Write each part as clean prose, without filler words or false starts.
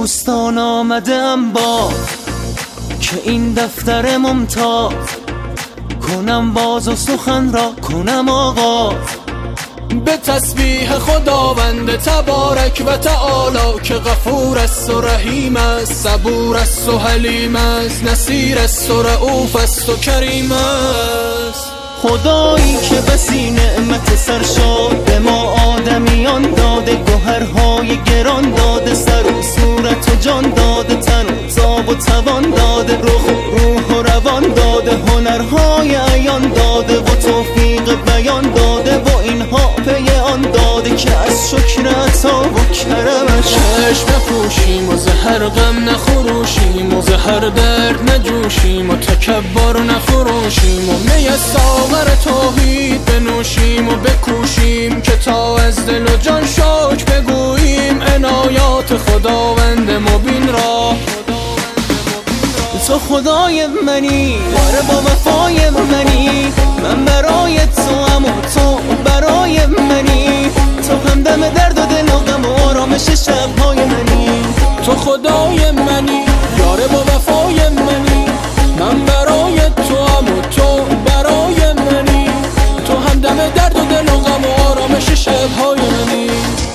دوستان آمدم با که این دفتر ممتاز کنم باز و سخن را کنم آغاز به تسبیح خداوند تبارک و تعالی که غفور است و رحیم است، صبور است و حلیم است، نصیر است و رؤوف است و کریم است. خدایی که بسی نعمت سرشاد به ما آدمیان داده، گوهرهای گران داده، سر و صورت و جان داده، تن و تاب و توان داده، روح و روان داده، هنرهای عیان داده و توفیق بیان داده و اینها پی آن داده که از شکر عطا و کرمش چشم نپوشیم و زهر غم نخروشیم و زهر درد نجوشیم و تکبر نفروشیم و می ساغر توحید بنوشیم و بکوشیم که تا از دل و جان شکر بگوییم عنایات خداوند مبین را. تو خدای منی، آره با وفای منی، من برای تو هم و تو برای منی، تو همدم درد و دل و غم و آرامش شبهای منی. تو خدای منی، یاره با وفای منی، من برای تو هم و تو برای منی، تو همدم درد و دل و غم و آرامش شبهای منی.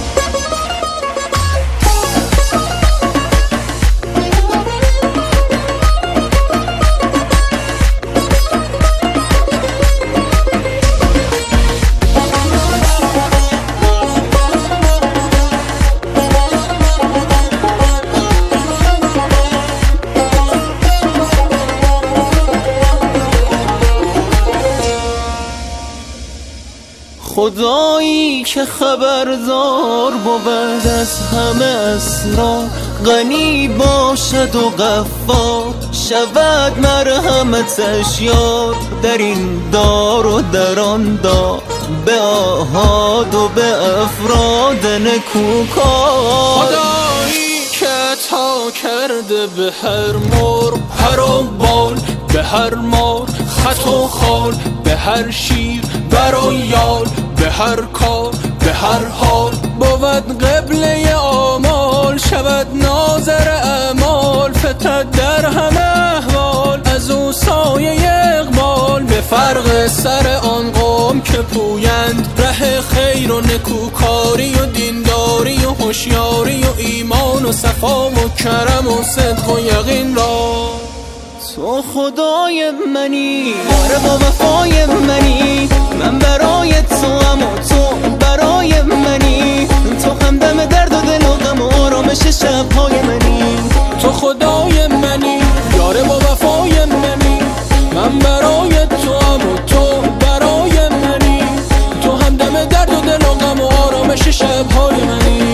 خدایی که خبردار بود از همه اسرار، غنی باشد و غفار شود مرحمتش یار، در این دار و در آن دار به آحاد و به افراد نکوکار. خدایی که عطا کرده به هر مرغ پر و بال، به هر مار خط و خال، به هر شیر بر و یال، به هر کار به هر حال بود قبله آمال، شود ناظر اعمال فتد در همه احوال، از او سایه اقبال به فرق سر آن قوم که پویند ره خیر و نکوکاری و دینداری و هوشیاری و ایمان و صفا و کرم و صدق و یقین را. تو خدای منی، آره با وفای منی، من برای تو هم و تو برای منی، تو همدم درد و دل و غم و آرامش شبهای منی. تو خدای منی، یاره با وفای منی، من برای تو هم و تو برای منی، تو همدم درد و دل و غم و آرامش شبهای منی.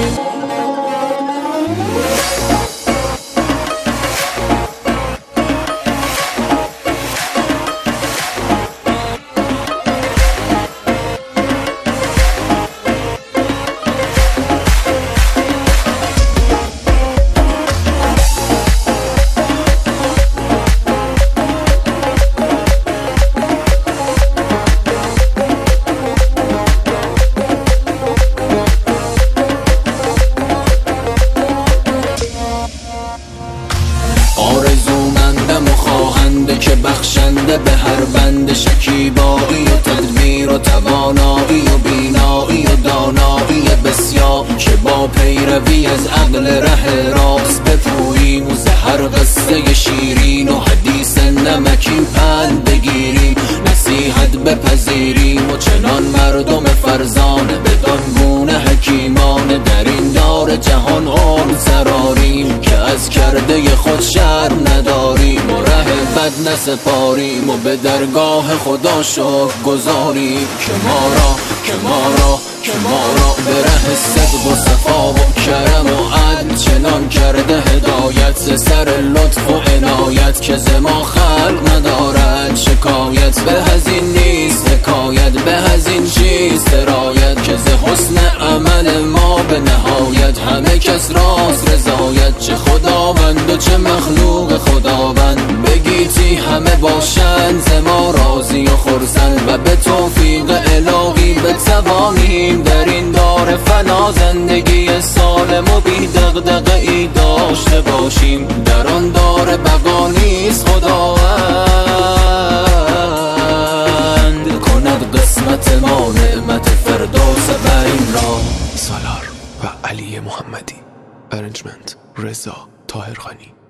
که بخشنده به هر بند، شکیبایی و تدبیر و توانایی و بینایی و دانایی بسیار، که با پیروی از عقل ره راست بپوییم و زهر قصه شیرین و حدیث نمکین پند بگیریم، نصیحت بپذیریم و چنان مردم فرزانه بدان گونه حکیمانه در این دار جهان عمر سراریم، که از کرده خود شرم نداریم و ره بد نسپاریم و به درگاه خدا شکر گذاریم، که ما را به ره صدق و صفا و کرم و عدل چنان کرده هدایت، سر لطف و عنایت که ز ما خلق ندارد شکایت، به از این نیست حکایت، به از این چیز سرایت، که ز حسن عمل ما به نهایت همه کس راست رضایت، چه خداوند و چه مخلوق خداوند بگیتی همه باشند ز ما راضی و خرسند، و به توفیق الهی بتوانیم در این دار فنا زندگی صالح مسلم و بی دغدغه ای داشته باشیم، در آن دار بقا نیست خداوند کند قسمت ما نعمت فردوس برین را. سالار و علی محمدی. ارنجمنت رضا طاهرخانی.